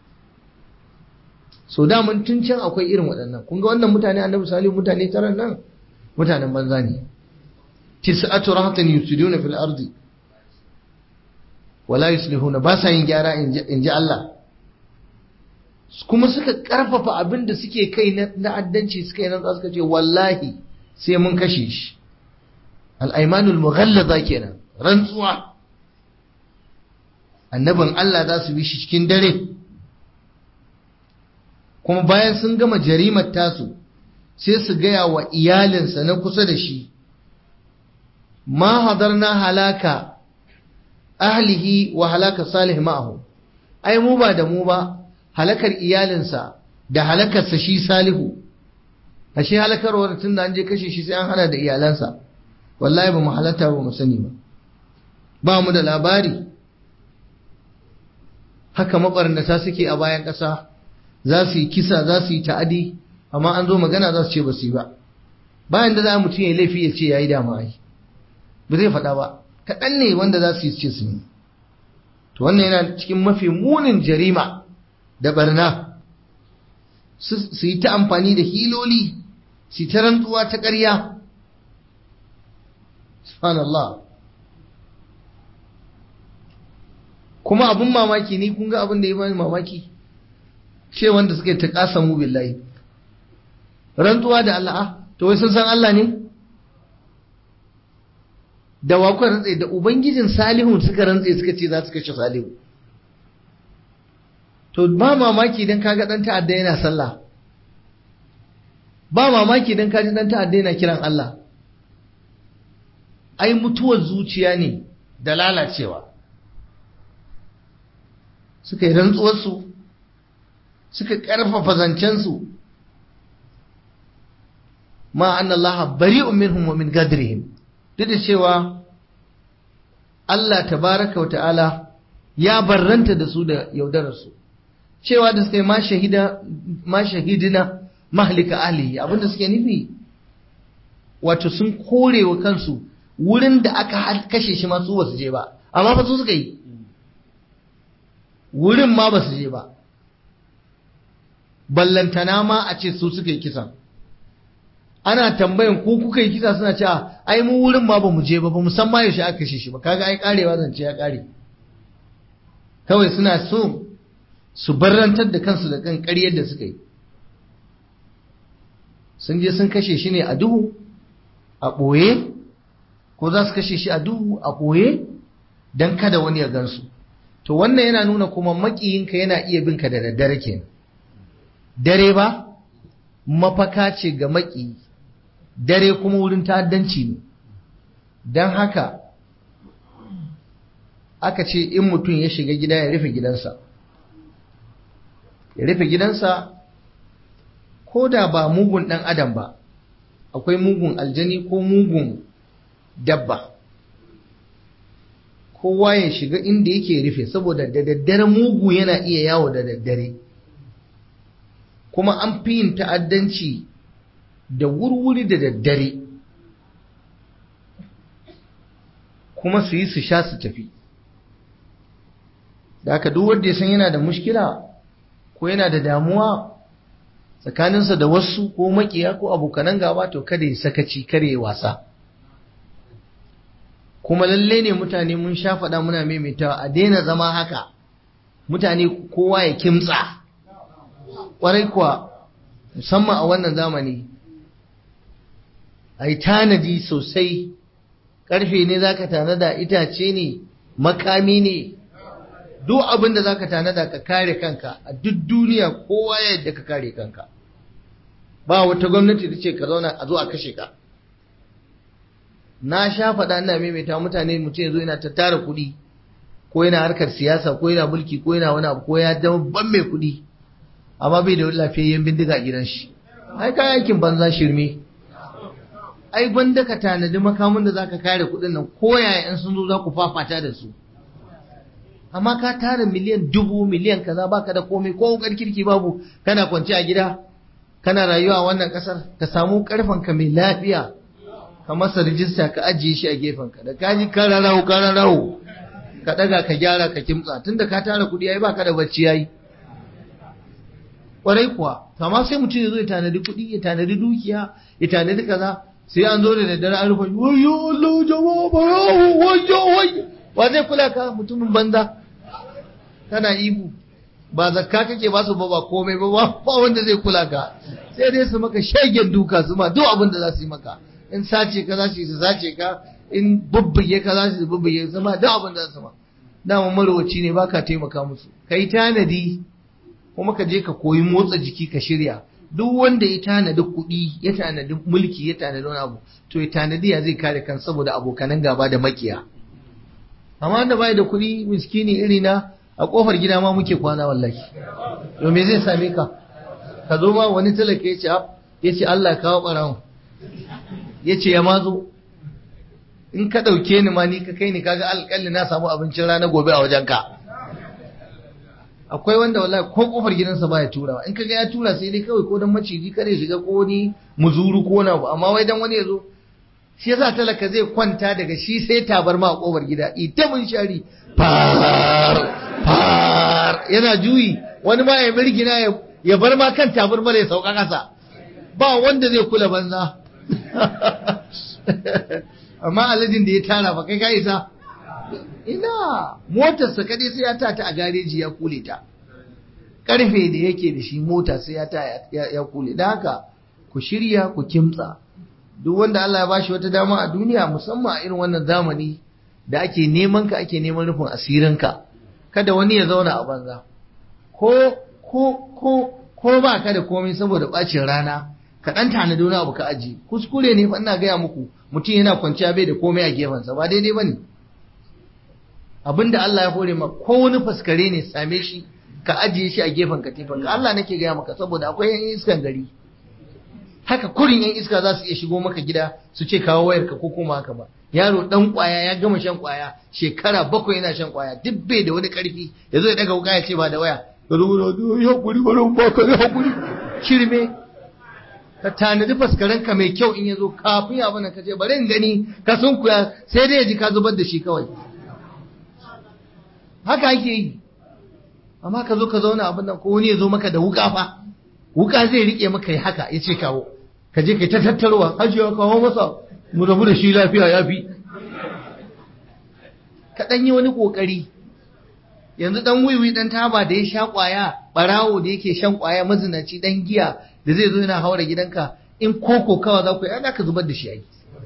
So da mun tun can akwai irin waɗannan. Kun ga wannan mutane Annabi Salihu, mutane 9 nan mutanen banza ne. Tis'atu rahatin yufsiduna fil ardi wala yuslihuna, ba sa yin gyara in ji Allah. Kuma suka karfafa abin da suke kai na addanci, suka yi nan suka ce wallahi sai mun kashe shi. Al-aymanul mughallaza kenan, rantsuwa. Annabin Allah za su bi shi cikin dare kuma bayan sun gama jarimar tasu sai su gaya wa iyalinsa na kusa da shi ma hadarna halaka ahlihi wa halaka salih ma'ahu, ai mu ba da mu ba halakar iyalinsa da halakarsa shi salihu, ashe halakarwar tun da an je kashe shi sai an hana da iyalansa. Wallahi ba mu halatta ba mu sani ba mu da labari. Haka mabarnata suke a bayan ƙasa, za su yi kisa, za su yi ta'adi, amma an zo magana za su ce ba su yi ba. Bayan da za mutum ya laifi ya ce ya yi dama ai, ba zai faɗa ba, kaɗan ne wanda za su yi ce su yi. To wannan yana cikin mafi munin jarima da barna, su yi ta amfani da hiloli, su yi ta rantsuwa ta ƙarya. Subhanallah. Kuma abun mamaki ni kun ga abin da ya bani mamaki, ce wanda suka yi ta ƙasamu billahi, rantsuwa da Allah, to wai sun san Allah ne? Da wakon rantse da Ubangijin Salihu suka rantse suka ce za su kashe Salihu. To ba mamaki don kaga ɗan ta'adda yana sallah, ba mamaki don kaji ɗan ta'adda yana kiran Allah. Ai mutuwar zuciya ne da lalacewa. Suka yi rantsuwarsu, suka ƙarfafa zancensu, ma anna Allah bari'un minhum wa min gadrihim, duk da cewa Allah tabaraka wa ta'ala ya barranta da su da yaudararsu, cewa da suka yi ma shahidina mahlika ahlihi, abinda suke nufi wato sun kore wa kansu wurin da aka kashe shi masu ba su je ba, amma fa su suka yi wurin ma ba su je ba, ballantana ma a ce su suka yi kisan. Ana tambayan ko kuka yi kisa, suna cewa ai mu wurin ma ba mu je ba, ba mu san ma yaushe aka kashe shi ba. Kaga ai karewa zance ya kare. Kawai suna so su barrantar da kansu da kan ƙaryar da suka yi. Sun je sun kashe shi ne a duhu, a ɓoye, ko za su kashe shi a duhu, a ɓoye, don kada wani ya gansu. To wannan yana nuna kuma maƙiyinka yana iya binka da daddare kenan. Dare ba mafaka ce ga maƙiyi, dare kuma wurin ta'addanci ne. Don haka aka ce in mutum ya shiga gida ya rufe gidansa, ya rufe gidansa, ko da ba mugun ɗan adam ba, akwai mugun aljani ko mugun dabba, kowa ya shiga inda yake rufe, saboda da daddare mugu yana iya yawo da daddare. Kuma an fi yin ta'addanci da wurwuri da daddare, kuma su yi su sha su tafi. Da aka duk wanda ya san yana da mushkila ko yana da damuwa tsakaninsa da wasu ko makiya ko abokanan gaba, to kada ya sakaci, kare ya wasa. Kuma lalle ne mutane, mun sha faɗa muna maimaitawa, a daina zama haka, mutane kowa ya kimtsa. Ƙwarai kuwa, musamman a wannan zamani, a yi tanadi sosai. Ƙarfe ne za ka tanada, itace ne, makami ne, duk abin da za ka tanada ka kare kanka. A duk duniya kowa ya yadda ka kare kanka, ba wata gwamnati da ce ka zauna a zo a kashe ka. Na sha faɗa ina maimaita mutane, mutum ya zo yana ta tara kuɗi, ko yana harkar siyasa, ko yana mulki, ko yana wani abu, ko ya zama ban mai kuɗi, amma bai da lafiyayyen bindiga a gidan shi. Ai kayan aikin banza, shirme. Ai gwanda ka tanadi makamun da zaka kare kuɗin nan, ko yaya in sun zo za ku fafata da su. Amma ka tara miliyan dubu, miliyan kaza, baka da komai, ko wukar kirki babu, kana kwance a gida, kana rayuwa a wannan ƙasar. Ka samu ƙarfen ka mai lafiya, ka masa rijista, ka ajiye shi a gefen ka, da kaji kararrawo, ka daga ka gyara ka kimtsa, tunda ka tara kuɗi ai baka da bacci yayi. Kwarai kuwa, amma sai mutum ya zo ya tanadi kuɗi, ya tanadi dukiya, ya tanadi kaza, sai an zo da daddare an rufe, wayo Allah jama'a barawo, wayo. Wa zai kula ka, mutumin banza? Kana ihu, ba zakka kake ba su ba komai ba wanda zai kula ka. Sai dai su maka shagen duka, su ma duk abin da za su yi maka. In sace ka za su yi su sace ka, in bubbuge ka za su bubbuge su ma duk abin da za su ma. Dama marowaci ne, baka taimaka musu. Kai tanadi, kuma ka je ka koyi motsa jiki ka shirya. Duk wanda ya tanadi kuɗi, ya tanadi mulki, ya tanadi wani abu, to ya tanadi ya zai kare kan saboda abokanan gaba da makiya. Amma wanda bai da kuɗi, miskini iri na, a kofar gida ma muke kwana wallahi. To me zai same ka? Ka zo ma wani talaka ya ce Allah ya kawo ɓarawo, ya ce ya mazo, in ka ɗauke ni ma ni ka kai ni kaga alƙalli na samu abincin rana gobe a wajen ka. Akwai wanda wallahi ko kofar gidansa baya turawa, in kaga ya tura sai dai kawai ko dan maciji kare shiga ko ni muzuru ko na ba, amma wai dan wani yazo. Shi yasa talaka zai kwanta daga shi sai tabarma a kofar gida, ita mun shari far yana juyi, wani ma ya mirgina ya bar ma kan tabarma ya sauka kasa, ba wanda zai kula banza. Amma alajin da ya tara ba kai ka isa, ina motarsa kadai sai ya ta a gareji ya kule ta, karfe da yake da shi mota sai ya ta ya kule. Da haka ku shirya, ku kimtsa. Duk wanda Allah ya bashi wata dama a duniya, musamman a irin wannan zamani da ake neman ka, ake neman rufin asirinka, kada wani ya zauna a banza. Ko ba ka da komai saboda bacin rana, ka dan tanadi wani abu ka aji. Kuskure ne fa, ina gaya muku, mutum yana kwanciya bai da komai a gefensa, ba daidai bane. Abinda Allah ya hore ma, ko wani faskare ne same shi ka ajiye shi a gefen katifanka. Allah nake gaya maka, saboda akwai yan iskan gari, haka kurin yan iska za su iya shigo maka gida su ce kawo wayarka ko kuma haka ba. Yaro dan kwaya ya gama shan kwaya, shekara 7 yana shan kwaya, duk bai da wani karfi, yazo ya daga wuka ya ce ba da waya, ka zo ya hakuri barin baka ya hakuri. Shirme. Ka tanadi faskaranka mai kyau, in yazo kafin ya bana ka ce bari in gani, ka sunkuya sai dai ya ji ka zubar da shi kawai. Haka ake yi. Amma ka zo ka zauna abin nan, ko wani ya zo maka da wuka fa, wuka zai rike maka yi haka, ya ce kawo, ka je kai ta tattarwa, hajiya kawo masa, mu rabu da shi lafiya ya fi. Ka ɗan yi wani ƙoƙari. Yanzu ɗan wiwi ɗan taba da ya sha ƙwaya, ɓarawo da yake shan ƙwaya, mazinaci ɗan giya da zai zo yana haura gidanka, in koko kawa za ku yi, ana ka zubar da shi ai.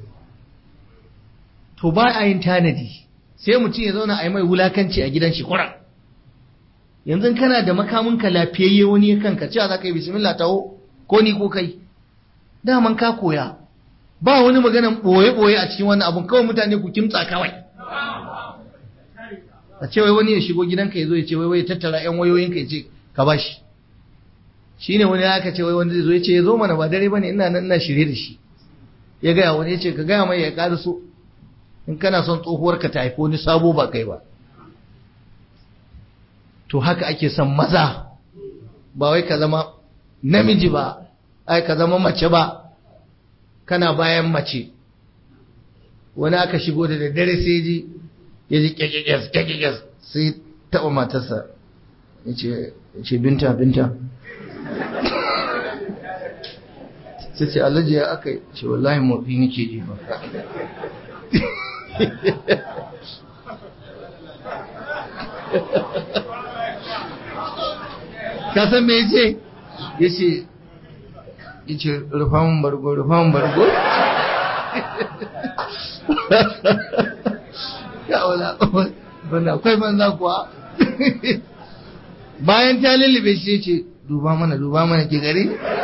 To ba a yin tanadi, sai mutum ya zauna a yi mai wulakanci a gidan shi kuran. Yanzu kana da makaminka lafiyayye, wani ya kanka cewa za ka yi bismillah taho, ko ni ko kai, daman ka koya. Ba wani maganan ɓoye-ɓoye a cikin wannan abun, kawai mutane ku kimtsa kawai. A ce wai wani ya shigo gidanka ya zo ya ce wai ya tattara 'yan wayoyinka ya ce ka ba shi. Shi ne wani aka ce wai wanda zai zo ya ce ya zo mana, ba dare ba ne, ina nan ina shirye da shi. Ya gaya wani ya ce ka gaya mai ya ƙara so, in kana son tsohuwarka ta haifo ni sabo ba kai ba. To haka ake son maza, ba wai ka zama namiji ba, ai ka zama mace ba, kana bayan mace. Wani aka shigo da daddare sai ji ya ji kyakkyakkyas sai taɓa matarsa, ya ce binta sai ce alhaji ya aka ce wallahi motsi nake ji ba. Ka san me yace? Yace rufamun bargo. Ya wala, bana akwai banza kuwa. Bayan ta lullube shi yace duba mana ke gari.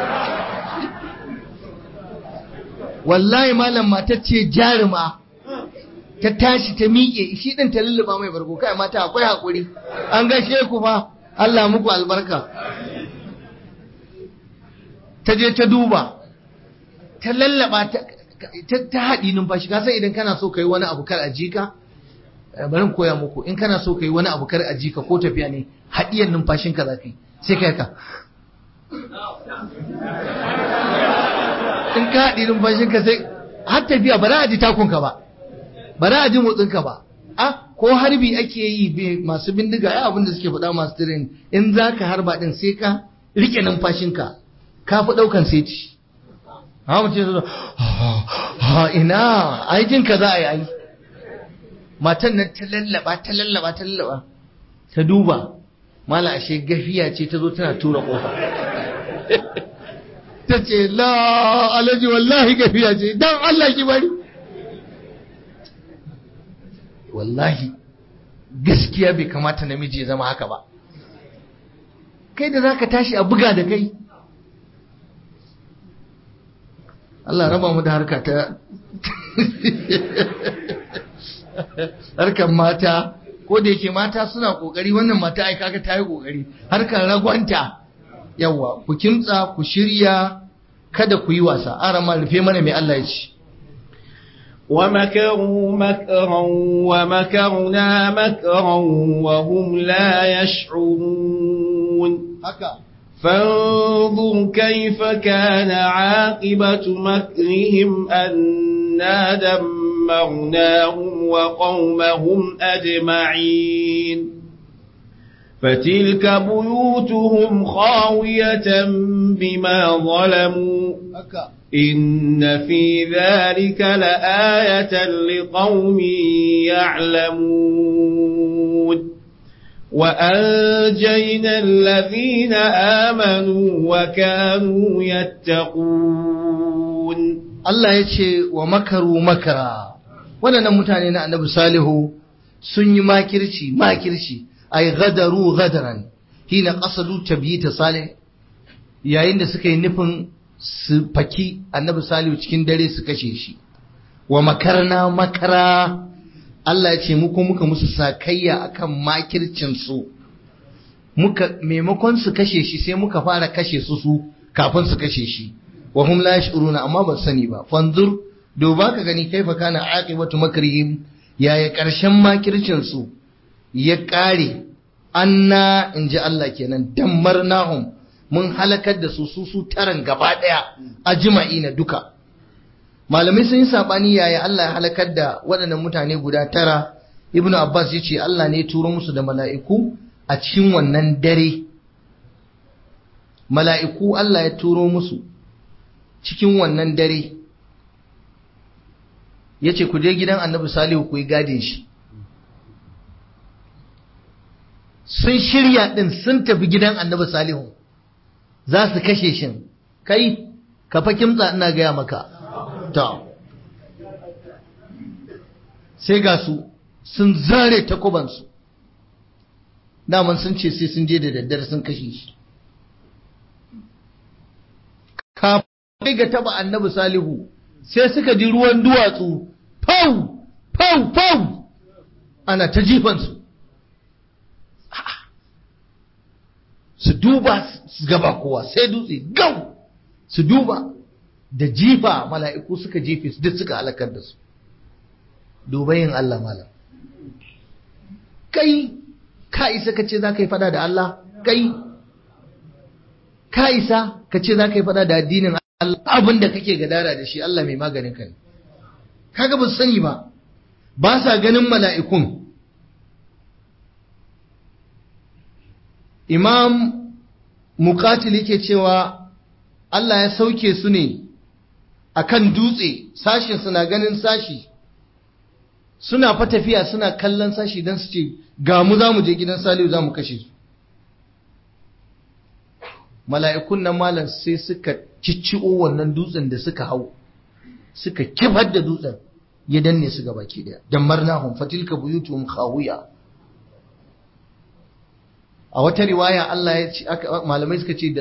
Wallahi malam matar ce jaruma, ta tashi ta miƙe, shi ɗin ta lulluba mai bargo. Kai mata akwai haƙuri, an gaishe ku fa, Allah muku albarka. Ta je ta duba, ta lallaba, ta haɗi numfashi. Ka san idan kana so ka yi wani abu kar a jika, bari koya muku, in kana so ka yi wani abu kar a jika ko tafiya ne, haɗiyar numfashinka za ka yi, sai ka yi ka. In ka haɗi numfashinka sai, har tafiya ba za a ji takunka ba. Ba za a ji motsinka ba. Ko harbi ake yi masu bindiga, ya abinda suke faɗa masu tirin, in za ka harba ɗin sai ka riƙe numfashinka, ka fi ɗaukan seti. Ha mutum ya zo, ina, aikinka za a yi ai. Matan nan ta lallaba, ta duba, mala ashe gafiya ce ta zo tana tura ƙofa. Ta ce, la alaji wallahi gafiya ce, don Allah ki bari. Wallahi gaskiya bai kamata namiji ya zama haka ba. kai da zaka tashi a buga da kai. Allah raba mu da harka ta harkar mata, ko da yake mata suna kokari, wannan mata ai kaga ta yi kokari, harkar ragwanta. Yawa, ku kimtsa, ku shirya, kada ku yi wasa. Arama rufe mana mai Allah ya ce. ومكروا مكرا ومكرنا مكرا وهم لا يشعرون فانظر كيف كان عاقبة مكرهم أنا دمرناهم وقومهم أجمعين فتلك بيوتهم خاوية بما ظلموا إن في ذلك لآية لقوم يعلمون وأنجينا الذين آمنوا وكانوا يتقون. الله يشي ومكروا مكرا. wannan mutane na Annabi Salihu sun yi makirci ay ghadaru ghadran hina qasadu tabyita Salih, yayin da suka yi nufin su faki Annabi Salihu cikin dare su kashe shi. Wa makarna makara, Allah ya ce muku muka musu sakayya akan makircin su, muka maimakon su kashe shi sai muka fara kashe su kafin su kashe shi. Wa hum la yash'uruna, amma ba sani ba. Fanzur, duba ka gani kaifa kana aqibatu makrihim, yaya karshen makircin su ya kare. Anna, inji Allah kenan, dammarnahum, mun halakar da su taran gaba daya ajma'ina duka. Malamai sun yi sabani yaya Allah ya halakar da waɗannan mutane guda tara. Ibn Abbas yace Allah ne ya turo musu da mala'iku a cikin wannan dare. Mala'iku Allah ya turo musu cikin wannan dare, yace ku je gidan Annabi Salihu ku yi gadin shi. Sun shirya din, sun tafi gidan Annabi Salihu za su kashe shi. Kai ka fa kimtsa, ina gaya maka. To sai ga su sun zare takubansu, daman sun ce sai sun je da daddare sun kashe shi. Kafin ga taba Annabi Salihu sai suka ji ruwan duwatsu, fau fau fau, ana ta jifansu. Su duba su gaba kowa sai dutse gau, su duba da jifa, mala'iku suka jefe su duk suka halakar da su. Dubayin Allah malam. Kai ka isa ka ce za ka yi fada da Allah? Kai ka isa ka ce za ka yi fada da addinin Allah? Abin da kake gadara da shi Allah mai maganin ka ne. Kaga ba su sani ba, ba sa ganin mala'ikun. Imam Muqatil yake cewa Allah ya sauke su ne akan dutse, sashin suna ganin sashi, suna fa tafiya suna kallon sashi don su ce ga mu za mu je gidan Salihu za mu kashe su. Mala'ikun nan malam sai suka cicciɓo wannan dutsen da suka hau, suka kifar da dutsen ya danne su gabaki daya. Dammarnahum fatilka buyutuhum khawiya. A wata riwaya Allah ya ce, malamai suka ce da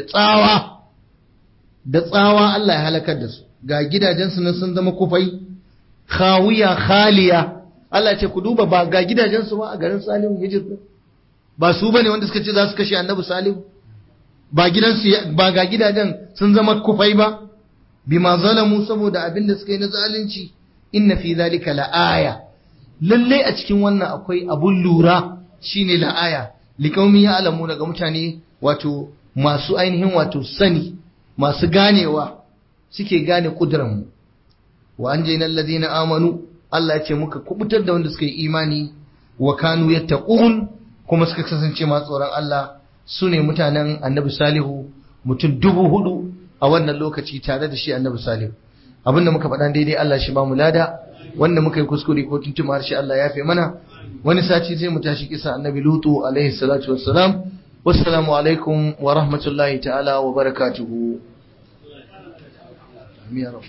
tsawa Allah ya halakar da su. Ga gidajensu nan sun zama kufai, khawiya khaliya. Allah ya ce ku duba, ba ga gidajensu ba a garin Salihu hijir, ba su bane wanda suka ce za su kashe Annabi Salihu, ba ga gidajen sun zama kufai ba, bima zalamu, saboda abin da suka yi na zalunci. Inna fi zalika la'aya, lalle a cikin wannan akwai abun lura, shine la'aya liqaumi ya'lamu, daga mutane wato masu ainihin wato sani, masu ganewa, suke gane kudurar mu. Wa anjayna alladhina amanu, Allah ya ce muka kubutar da wanda suka yi imani, wa kanu yattaqun, kuma suka kasance masu tsoron Allah. Su ne mutanen Annabi Salihu, mutum 4000 a wannan lokaci tare da shi Annabi Salihu. Abinda muka faɗa daidai Allah shi ba mu lada, wanda muka yi kuskure ko tuntuma harshe Allah ya fi mana. Wani sati zai mu tashi kisa Annabi Lutu alaihi salatu wassalam. Wassalamu alaikum wa rahmatullahi ta'ala wa barakatuhu.